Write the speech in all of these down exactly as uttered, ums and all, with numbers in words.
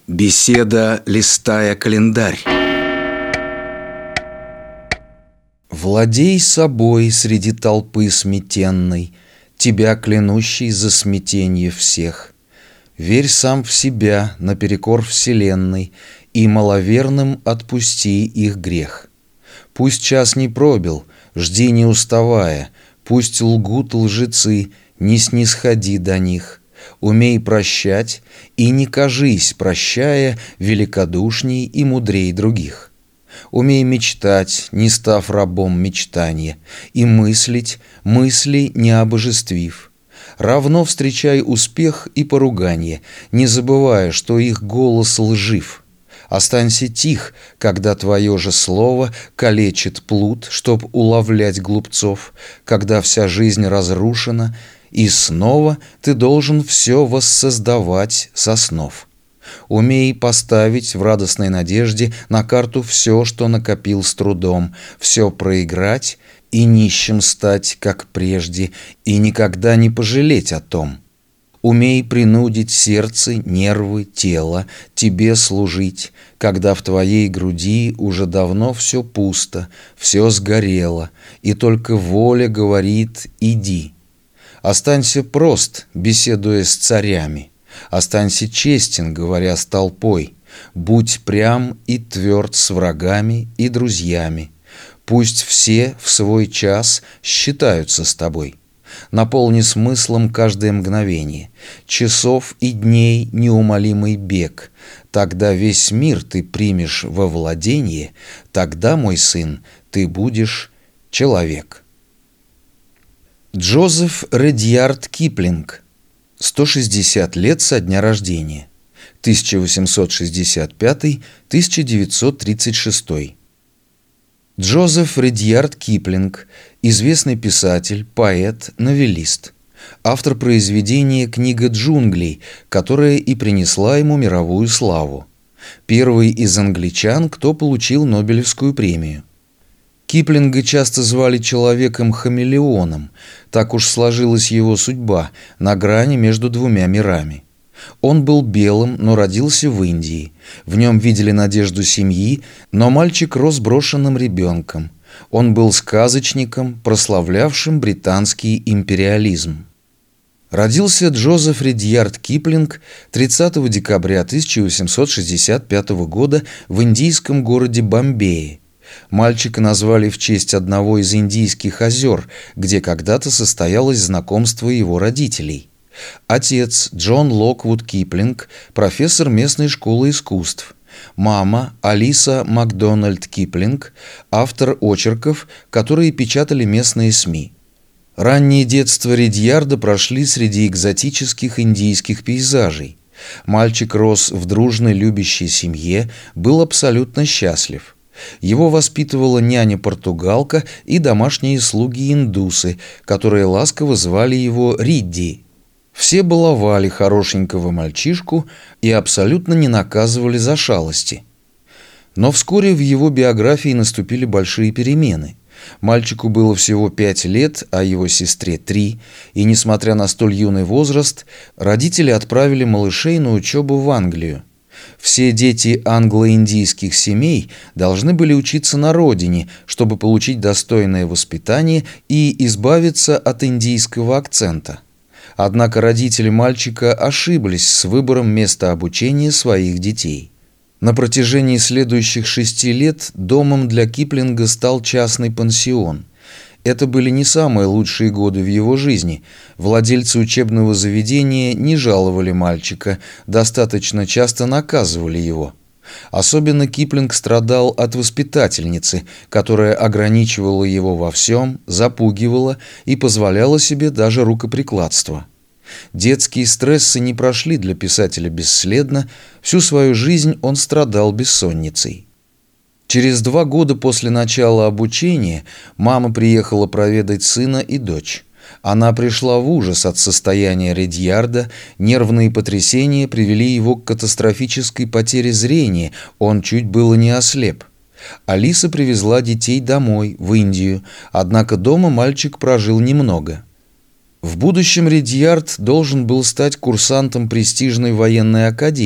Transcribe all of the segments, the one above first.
Беседа, листая календарь. Владей собой среди толпы сметенной, тебя клянущий за смятенье всех. Верь сам в себя наперекор вселенной, и маловерным отпусти их грех. Пусть час не пробил, жди не уставая, пусть лгут лжецы, не снисходи до них. Умей прощать, и не кажись, прощая, великодушней и мудрей других. Умей мечтать, не став рабом мечтания, и мыслить, мысли не обожествив. Равно встречай успех и поруганье, не забывая, что их голос лжив. Останься тих, когда твое же слово калечит плут, чтоб уловлять глупцов, когда вся жизнь разрушена, и снова ты должен все воссоздавать со снов. Умей поставить в радостной надежде на карту все, что накопил с трудом, все проиграть и нищим стать, как прежде, и никогда не пожалеть о том. Умей принудить сердце, нервы, тело тебе служить, когда в твоей груди уже давно все пусто, все сгорело, и только воля говорит «иди». Останься прост, беседуя с царями. Останься честен, говоря с толпой. Будь прям и тверд с врагами и друзьями. Пусть все в свой час считаются с тобой. Наполни смыслом каждое мгновение, часов и дней неумолимый бег. Тогда весь мир ты примешь во владение, тогда, мой сын, ты будешь человек. Джозеф Редьярд Киплинг. сто шестьдесят лет со дня рождения. тысяча восемьсот шестьдесят пятый — тысяча девятьсот тридцать шестой. Джозеф Редьярд Киплинг – известный писатель, поэт, новеллист. Автор произведения «Книга джунглей», которая и принесла ему мировую славу. Первый из англичан, кто получил Нобелевскую премию. Киплинга часто звали человеком-хамелеоном, так уж сложилась его судьба, на грани между двумя мирами. Он был белым, но родился в Индии. В нем видели надежду семьи, но мальчик рос брошенным ребенком. Он был сказочником, прославлявшим британский империализм. Родился Джозеф Редьярд Киплинг тридцатого декабря тысяча восемьсот шестьдесят пятого года в индийском городе Бомбее. Мальчика назвали в честь одного из индийских озер, где когда-то состоялось знакомство его родителей. Отец Джон Локвуд Киплинг, профессор местной школы искусств. Мама Алиса Макдональд Киплинг, автор очерков, которые печатали местные СМИ. Раннее детство Редьярда прошли среди экзотических индийских пейзажей. Мальчик рос в дружной любящей семье, был абсолютно счастлив. Его воспитывала няня-португалка и домашние слуги-индусы, которые ласково звали его Ридди. Все баловали хорошенького мальчишку и абсолютно не наказывали за шалости. Но вскоре в его биографии наступили большие перемены. Мальчику было всего пять лет, а его сестре три, и, несмотря на столь юный возраст, родители отправили малышей на учебу в Англию. Все дети англо-индийских семей должны были учиться на родине, чтобы получить достойное воспитание и избавиться от индийского акцента. Однако родители мальчика ошиблись с выбором места обучения своих детей. На протяжении следующих шести лет домом для Киплинга стал частный пансион. Это были не самые лучшие годы в его жизни. Владельцы учебного заведения не жаловали мальчика, достаточно часто наказывали его. Особенно Киплинг страдал от воспитательницы, которая ограничивала его во всем, запугивала и позволяла себе даже рукоприкладство. Детские стрессы не прошли для писателя бесследно, всю свою жизнь он страдал бессонницей. Через два года после начала обучения мама приехала проведать сына и дочь. Она пришла в ужас от состояния Редьярда, нервные потрясения привели его к катастрофической потере зрения, он чуть было не ослеп. Алиса привезла детей домой, в Индию, однако дома мальчик прожил немного. В будущем Редьярд должен был стать курсантом престижной военной академии.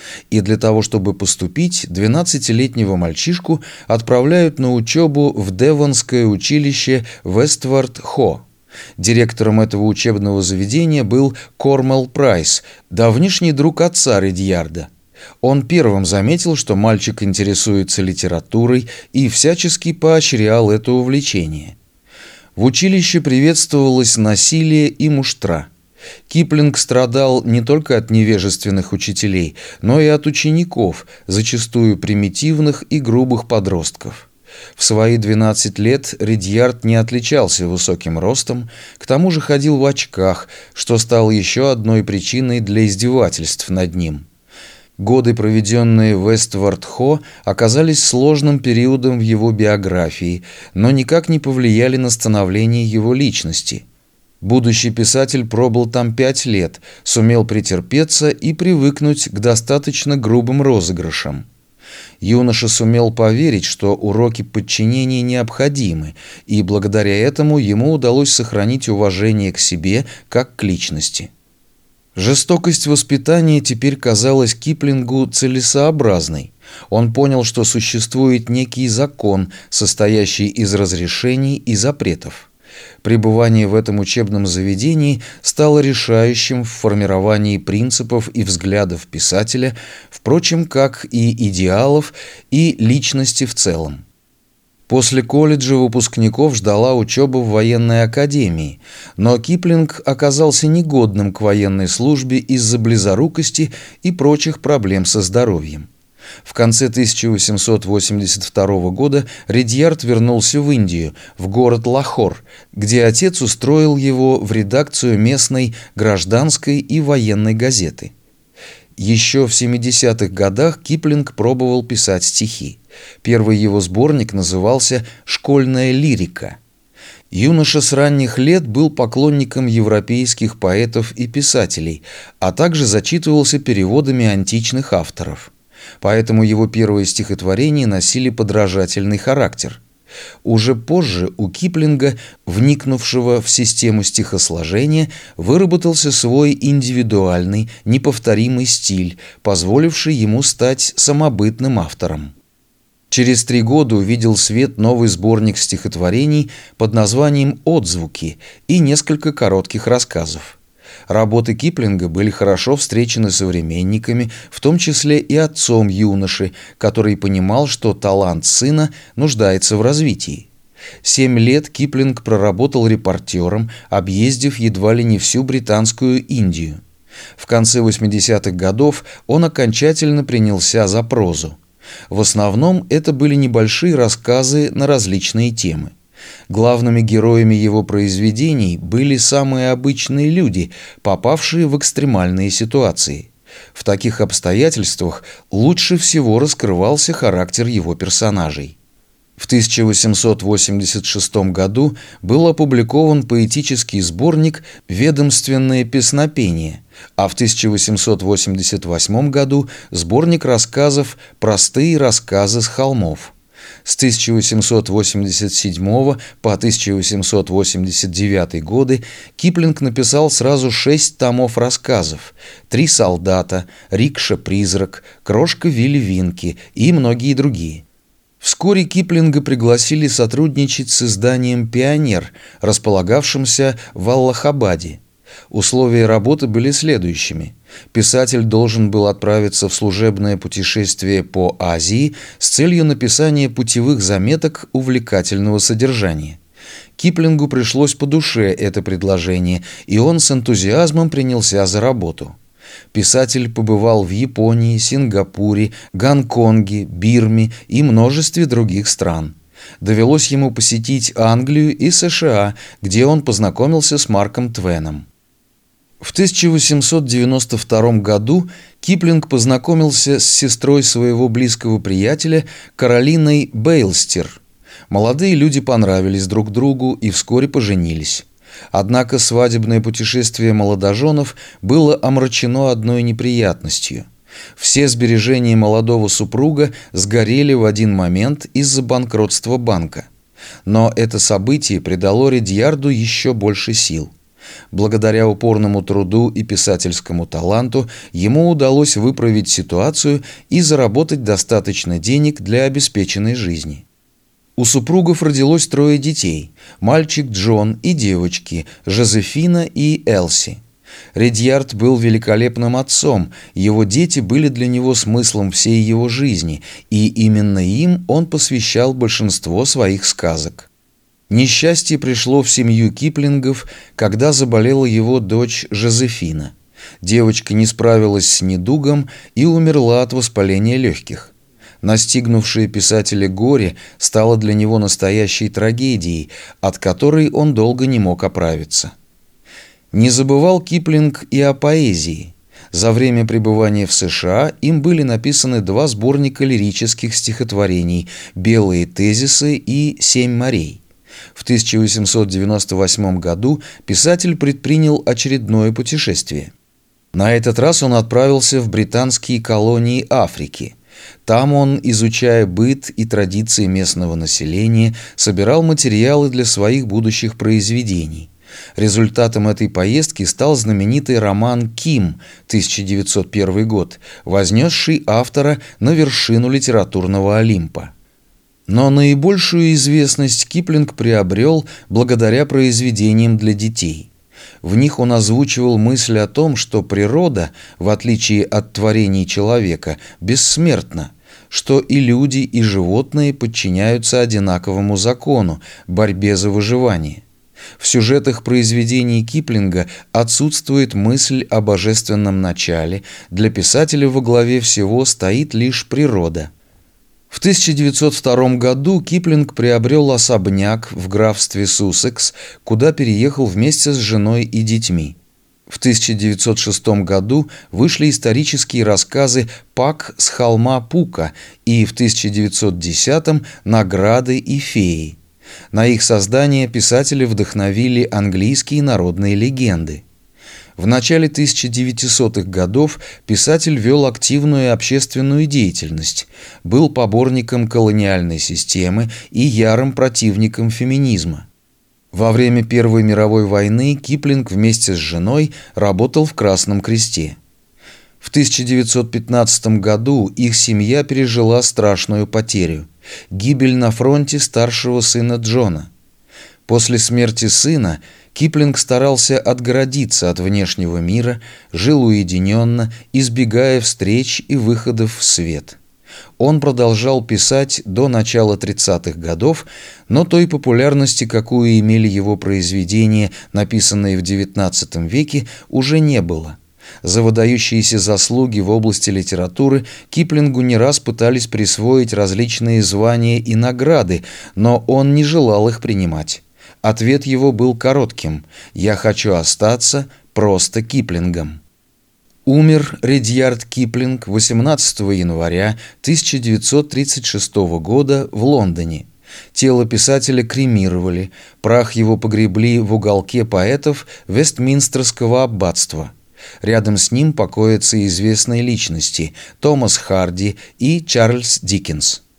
И для того, чтобы поступить, двенадцатилетнего мальчишку отправляют на учебу в Девонское училище Вествард-Хо. Директором этого учебного заведения был Кормел Прайс, давнишний друг отца Редьярда. Он первым заметил, что мальчик интересуется литературой, и всячески поощрял это увлечение. В училище приветствовалось насилие и муштра. Киплинг страдал не только от невежественных учителей, но и от учеников, зачастую примитивных и грубых подростков. В свои двенадцать лет Редьярд не отличался высоким ростом, к тому же ходил в очках, что стало еще одной причиной для издевательств над ним. Годы, проведенные в Вествард-Хо, оказались сложным периодом в его биографии, но никак не повлияли на становление его личности. Будущий писатель пробыл там пять лет, сумел претерпеться и привыкнуть к достаточно грубым розыгрышам. Юноша сумел поверить, что уроки подчинения необходимы, и благодаря этому ему удалось сохранить уважение к себе как к личности. Жестокость воспитания теперь казалась Киплингу целесообразной. Он понял, что существует некий закон, состоящий из разрешений и запретов. Пребывание в этом учебном заведении стало решающим в формировании принципов и взглядов писателя, впрочем, как и идеалов и личности в целом. После колледжа выпускников ждала учеба в военной академии, но Киплинг оказался негодным к военной службе из-за близорукости и прочих проблем со здоровьем. В конце тысяча восемьсот восемьдесят второго года Редьярд вернулся в Индию, в город Лахор, где отец устроил его в редакцию местной гражданской и военной газеты. Еще в семидесятых годах Киплинг пробовал писать стихи. Первый его сборник назывался «Школьная лирика». Юноша с ранних лет был поклонником европейских поэтов и писателей, а также зачитывался переводами античных авторов. Поэтому его первые стихотворения носили подражательный характер. Уже позже у Киплинга, вникнувшего в систему стихосложения, выработался свой индивидуальный, неповторимый стиль, позволивший ему стать самобытным автором. Через три года увидел свет новый сборник стихотворений под названием «Отзвуки» и несколько коротких рассказов. Работы Киплинга были хорошо встречены современниками, в том числе и отцом юноши, который понимал, что талант сына нуждается в развитии. Семь лет Киплинг проработал репортером, объездив едва ли не всю британскую Индию. В конце восьмидесятых годов он окончательно принялся за прозу. В основном это были небольшие рассказы на различные темы. Главными героями его произведений были самые обычные люди, попавшие в экстремальные ситуации. В таких обстоятельствах лучше всего раскрывался характер его персонажей. В тысяча восемьсот восемьдесят шестом году был опубликован поэтический сборник «Ведомственное песнопение», а в тысяча восемьсот восемьдесят восьмом году сборник рассказов «Простые рассказы с холмов». С тысяча восемьсот восемьдесят седьмого по тысяча восемьсот восемьдесят девятый годы Киплинг написал сразу шесть томов рассказов: «Три солдата», «Рикша-призрак», «Крошка Вилли Винки» и многие другие. Вскоре Киплинга пригласили сотрудничать с изданием «Пионер», располагавшимся в Аллахабаде. Условия работы были следующими. Писатель должен был отправиться в служебное путешествие по Азии с целью написания путевых заметок увлекательного содержания. Киплингу пришлось по душе это предложение, и он с энтузиазмом принялся за работу. Писатель побывал в Японии, Сингапуре, Гонконге, Бирме и множестве других стран. Довелось ему посетить Англию и США, где он познакомился с Марком Твеном. В тысяча восемьсот девяносто втором году Киплинг познакомился с сестрой своего близкого приятеля Каролиной Бейлстер. Молодые люди понравились друг другу и вскоре поженились. Однако свадебное путешествие молодоженов было омрачено одной неприятностью. Все сбережения молодого супруга сгорели в один момент из-за банкротства банка. Но это событие придало Редьярду еще больше сил. Благодаря упорному труду и писательскому таланту ему удалось выправить ситуацию и заработать достаточно денег для обеспеченной жизни. У супругов родилось трое детей – мальчик Джон и девочки Жозефина и Элси. Редьярд был великолепным отцом, его дети были для него смыслом всей его жизни, и именно им он посвящал большинство своих сказок. Несчастье пришло в семью Киплингов, когда заболела его дочь Жозефина. Девочка не справилась с недугом и умерла от воспаления легких. Настигнувшее писателя горе стало для него настоящей трагедией, от которой он долго не мог оправиться. Не забывал Киплинг и о поэзии. За время пребывания в США им были написаны два сборника лирических стихотворений «Белые тезисы» и «Семь морей». В тысяча восемьсот девяносто восьмом году писатель предпринял очередное путешествие. На этот раз он отправился в британские колонии Африки. Там он, изучая быт и традиции местного населения, собирал материалы для своих будущих произведений. Результатом этой поездки стал знаменитый роман «Ким» тысяча девятьсот первый год, вознесший автора на вершину литературного Олимпа. Но наибольшую известность Киплинг приобрел благодаря произведениям для детей. В них он озвучивал мысль о том, что природа, в отличие от творений человека, бессмертна, что и люди, и животные подчиняются одинаковому закону – борьбе за выживание. В сюжетах произведений Киплинга отсутствует мысль о божественном начале, для писателя во главе всего стоит лишь природа. В тысяча девятьсот втором году Киплинг приобрел особняк в графстве Суссекс, куда переехал вместе с женой и детьми. В тысяча девятьсот шестом году вышли исторические рассказы «Пак с холма Пука» и в тысяча девятьсот десятом «Награды и феи». На их создание писателя вдохновили английские народные легенды. В начале тысяча девятисотых годов писатель вел активную общественную деятельность, был поборником колониальной системы и ярым противником феминизма. Во время Первой мировой войны Киплинг вместе с женой работал в Красном Кресте. В тысяча девятьсот пятнадцатом году их семья пережила страшную потерю – гибель на фронте старшего сына Джона. После смерти сына Киплинг старался отгородиться от внешнего мира, жил уединенно, избегая встреч и выходов в свет. Он продолжал писать до начала тридцатых годов, но той популярности, какую имели его произведения, написанные в девятнадцатом веке, уже не было. За выдающиеся заслуги в области литературы Киплингу не раз пытались присвоить различные звания и награды, но он не желал их принимать. Ответ его был коротким: «Я хочу остаться просто Киплингом». Умер Редьярд Киплинг восемнадцатого января тысяча девятьсот тридцать шестого года в Лондоне. Тело писателя кремировали, прах его погребли в уголке поэтов Вестминстерского аббатства. Рядом с ним покоятся известные личности Томас Харди и Чарльз Диккенс.